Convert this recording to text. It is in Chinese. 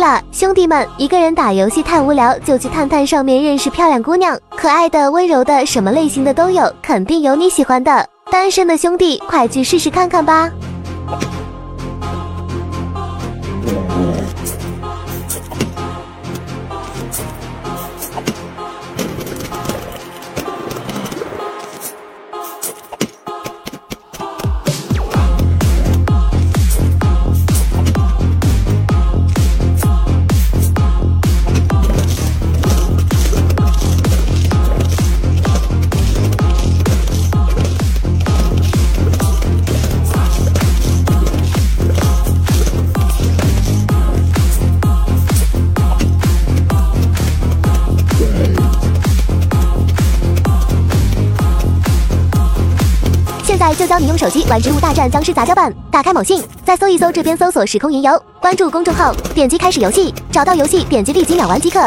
了，兄弟们，一个人打游戏太无聊，就去探探上面认识漂亮姑娘，可爱的、温柔的，什么类型的都有，肯定有你喜欢的。单身的兄弟，快去试试看看吧。现在就教你用手机玩《植物大战僵尸杂交版》，打开某信，再搜一搜，这边搜索时空云游，关注公众号，点击开始游戏，找到游戏，点击立即秒玩即可。